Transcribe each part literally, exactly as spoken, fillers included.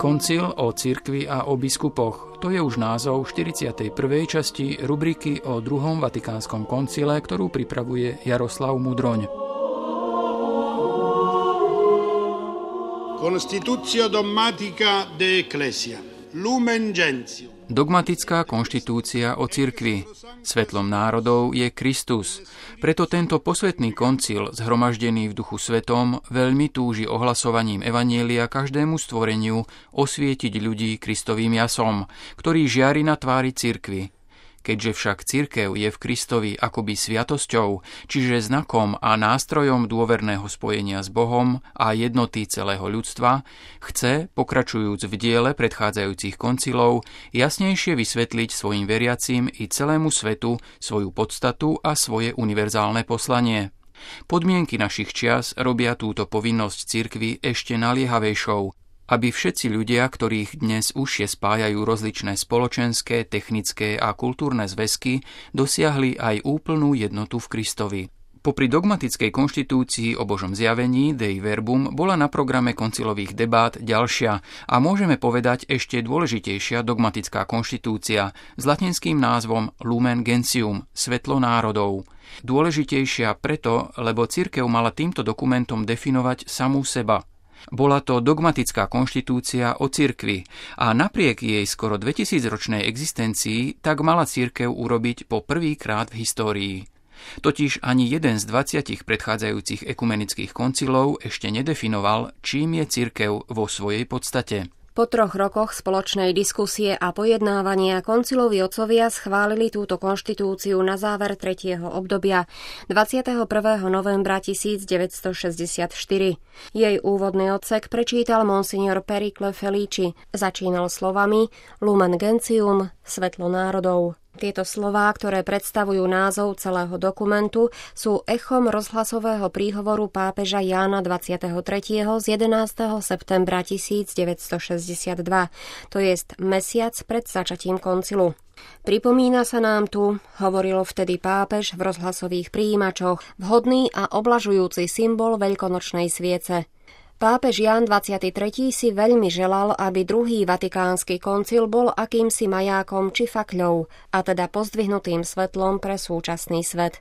Koncil o cirkvi a o biskupoch. To je už názov štyridsiatej prvej časti rubriky o druhom vatikánskom koncile, ktorú pripravuje Jaroslav Mudroň. Constitutio dogmatica de Ecclesia. Lumen Gentium. Dogmatická konštitúcia o cirkvi. Svetlom národov je Kristus. Preto tento posvätný koncil, zhromaždený v Duchu Svetom, veľmi túži ohlasovaním evanjelia každému stvoreniu osvietiť ľudí Kristovým jasom, ktorý žiari na tvári cirkvi. Keďže však cirkev je v Kristovi akoby sviatosťou, čiže znakom a nástrojom dôverného spojenia s Bohom a jednoty celého ľudstva, chce, pokračujúc v diele predchádzajúcich koncilov, jasnejšie vysvetliť svojim veriacím i celému svetu svoju podstatu a svoje univerzálne poslanie. Podmienky našich čias robia túto povinnosť cirkvi ešte naliehavejšou, aby všetci ľudia, ktorých dnes užšie spájajú rozličné spoločenské, technické a kultúrne zväzky, dosiahli aj úplnú jednotu v Kristovi. Popri dogmatickej konštitúcii o Božom zjavení Dei Verbum bola na programe koncilových debát ďalšia a môžeme povedať ešte dôležitejšia dogmatická konštitúcia s latinským názvom Lumen Gentium, svetlo národov. Dôležitejšia preto, lebo cirkev mala týmto dokumentom definovať samú seba. Bola to dogmatická konštitúcia o cirkvi a napriek jej skoro dvetisícročnej existencii tak mala cirkev urobiť po prvýkrát v histórii. Totiž ani jeden z dvadsiatich predchádzajúcich ekumenických koncilov ešte nedefinoval, čím je cirkev vo svojej podstate. Po troch rokoch spoločnej diskusie a pojednávania konciloví otcovia schválili túto konštitúciu na záver tretieho obdobia dvadsiateho prvého novembra tisícdeväťstošesťdesiatštyri. Jej úvodný odsek prečítal monsignor Pericle Felici. Začínal slovami Lumen Gentium, svetlo národov. Tieto slová, ktoré predstavujú názov celého dokumentu, sú echom rozhlasového príhovoru pápeža Jána dvadsiateho tretieho z jedenásteho septembra tisícdeväťstošesťdesiatdva, to jest mesiac pred začatím koncilu. Pripomína sa nám tu, hovoril vtedy pápež v rozhlasových prijímačoch, vhodný a oblažujúci symbol veľkonočnej sviece. Pápež Ján dvadsiaty tretí si veľmi želal, aby druhý vatikánsky koncil bol akýmsi majákom či fakľou, a teda pozdvihnutým svetlom pre súčasný svet.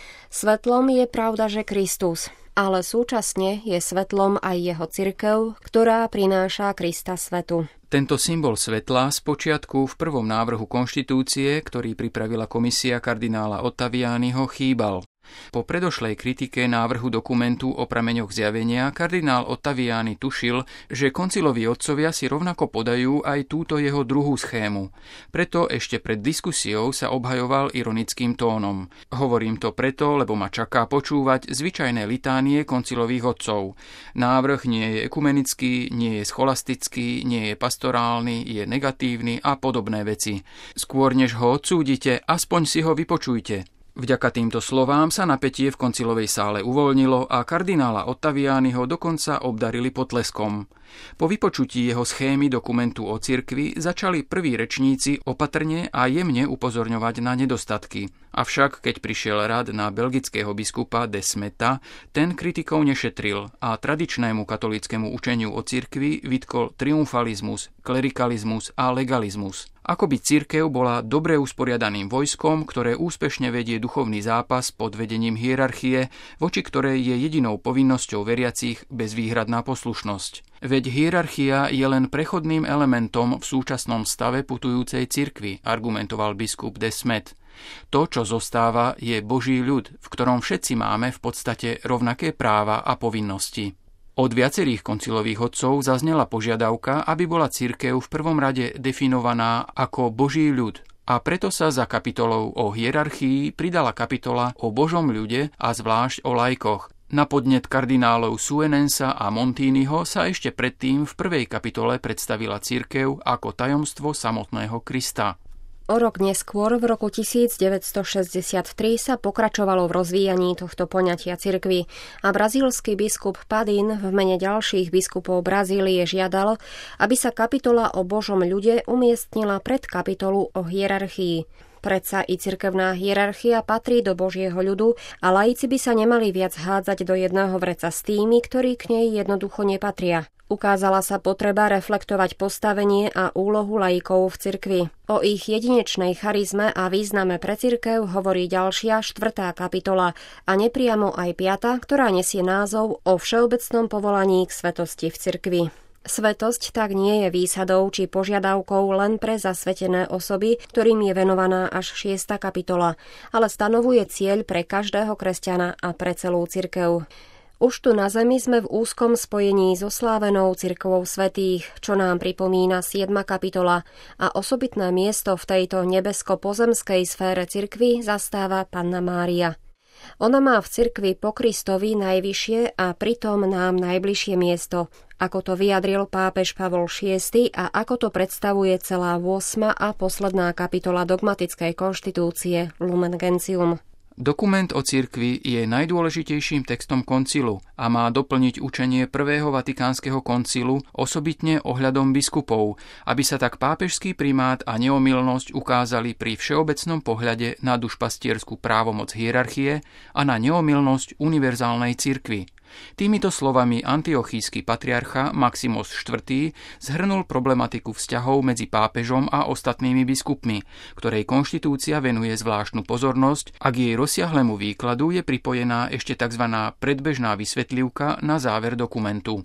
Svetlom je pravda, že Kristus, ale súčasne je svetlom aj jeho cirkev, ktorá prináša Krista svetu. Tento symbol svetla spočiatku v prvom návrhu konštitúcie, ktorý pripravila komisia kardinála Ottavianiho, chýbal. Po predošlej kritike návrhu dokumentu o prameňoch zjavenia kardinál Ottaviani tušil, že konciloví otcovia si rovnako podajú aj túto jeho druhú schému. Preto ešte pred diskusiou sa obhajoval ironickým tónom. Hovorím to preto, lebo ma čaká počúvať zvyčajné litánie koncilových otcov. Návrh nie je ekumenický, nie je scholastický, nie je pastorálny, je negatívny a podobné veci. Skôr než ho odsúdite, aspoň si ho vypočujte. Vďaka týmto slovám sa napätie v koncilovej sále uvoľnilo a kardinála Ottavianiho dokonca obdarili potleskom. Po vypočutí jeho schémy dokumentu o cirkvi začali prví rečníci opatrne a jemne upozorňovať na nedostatky. Avšak, keď prišiel rad na belgického biskupa de Smeta, ten kritikov nešetril a tradičnému katolíckemu učeniu o cirkvi vytkol triumfalizmus, klerikalizmus a legalizmus. Akoby cirkev bola dobre usporiadaným vojskom, ktoré úspešne vedie duchovný zápas pod vedením hierarchie, voči ktorej je jedinou povinnosťou veriacich bezvýhradná poslušnosť. Veď hierarchia je len prechodným elementom v súčasnom stave putujúcej cirkvi, argumentoval biskup de Smet. To, čo zostáva, je Boží ľud, v ktorom všetci máme v podstate rovnaké práva a povinnosti. Od viacerých koncilových otcov zaznela požiadavka, aby bola cirkev v prvom rade definovaná ako Boží ľud, a preto sa za kapitolou o hierarchii pridala kapitola o Božom ľude a zvlášť o laikoch. Na podnet kardinálov Suenensa a Montiniho sa ešte predtým v prvej kapitole predstavila cirkev ako tajomstvo samotného Krista. O rok neskôr, v roku tisícdeväťstošesťdesiattri, sa pokračovalo v rozvíjaní tohto poňatia cirkvi a brazílsky biskup Padin v mene ďalších biskupov Brazílie žiadal, aby sa kapitola o Božom ľude umiestnila pred kapitolu o hierarchii. Predsa i cirkevná hierarchia patrí do Božieho ľudu a laici by sa nemali viac hádzať do jedného vreca s tými, ktorí k nej jednoducho nepatria. Ukázala sa potreba reflektovať postavenie a úlohu laikov v cirkvi. O ich jedinečnej charizme a význame pre cirkev hovorí ďalšia štvrtá kapitola a nepriamo aj piata, ktorá nesie názov o všeobecnom povolaní k svetosti v cirkvi. Svetosť tak nie je výsadou či požiadavkou len pre zasvetené osoby, ktorým je venovaná až šiesta kapitola, ale stanovuje cieľ pre každého kresťana a pre celú cirkev. Už tu na zemi sme v úzkom spojení so slávenou cirkvou svätých, čo nám pripomína siedma kapitola a osobitné miesto v tejto nebesko-pozemskej sfére cirkvi zastáva Panna Mária. Ona má v cirkvi po Kristovi najvyššie a pritom nám najbližšie miesto, ako to vyjadril pápež Pavol šiesty a ako to predstavuje celá ôsma a posledná kapitola dogmatickej konštitúcie Lumen Gentium. Dokument o cirkvi je najdôležitejším textom koncilu a má doplniť učenie prvého vatikánskeho koncilu osobitne ohľadom biskupov, aby sa tak pápežský primát a neomylnosť ukázali pri všeobecnom pohľade na dušpastierskú právomoc hierarchie a na neomylnosť univerzálnej cirkvi. Týmito slovami antiochísky patriarcha Maximos štvrtý zhrnul problematiku vzťahov medzi pápežom a ostatnými biskupmi, ktorej konštitúcia venuje zvláštnu pozornosť a k jej rozsiahlemu výkladu je pripojená ešte tzv. Predbežná vysvetlivka na záver dokumentu.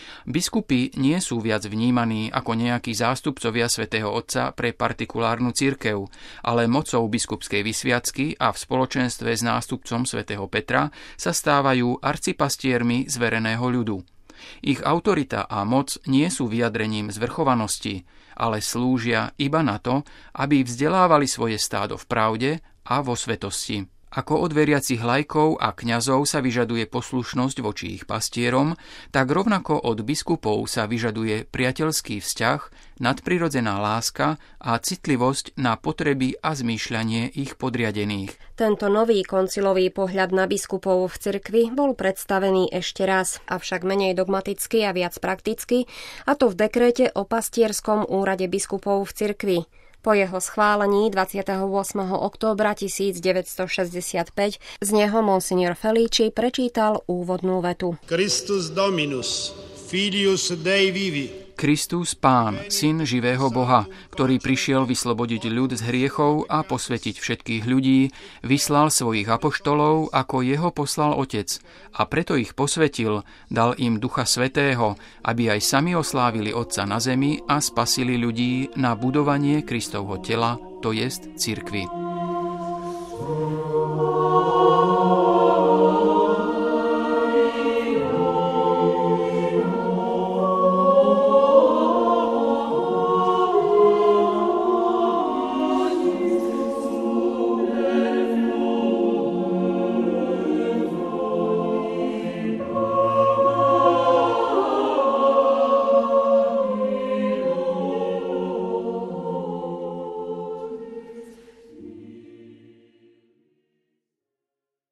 Biskupy nie sú viac vnímaní ako nejakí zástupcovia svätého Otca pre partikulárnu cirkev, ale mocou biskupskej vysviacky a v spoločenstve s nástupcom svätého Petra sa stávajú arcipastiermi zvereného ľudu. Ich autorita a moc nie sú vyjadrením zvrchovanosti, ale slúžia iba na to, aby vzdelávali svoje stádo v pravde a vo svetosti. Ako od veriacich laikov a kňazov sa vyžaduje poslušnosť voči ich pastierom, tak rovnako od biskupov sa vyžaduje priateľský vzťah, nadprirodzená láska a citlivosť na potreby a zmýšľanie ich podriadených. Tento nový koncilový pohľad na biskupov v cirkvi bol predstavený ešte raz, avšak menej dogmaticky a viac prakticky, a to v dekréte o pastierskom úrade biskupov v cirkvi. Po jeho schválení dvadsiateho ôsmeho októbra tisícdeväťstošesťdesiatpäť z neho monsignor Felici prečítal úvodnú vetu. Christus Dominus, Filius Dei vivi. Kristus Pán, Syn živého Boha, ktorý prišiel vyslobodiť ľud z hriechov a posvätiť všetkých ľudí, vyslal svojich apoštolov, ako jeho poslal Otec, a preto ich posvätil, dal im Ducha Svätého, aby aj sami oslávili Otca na zemi a spasili ľudí na budovanie Kristovho tela, to jest cirkvi.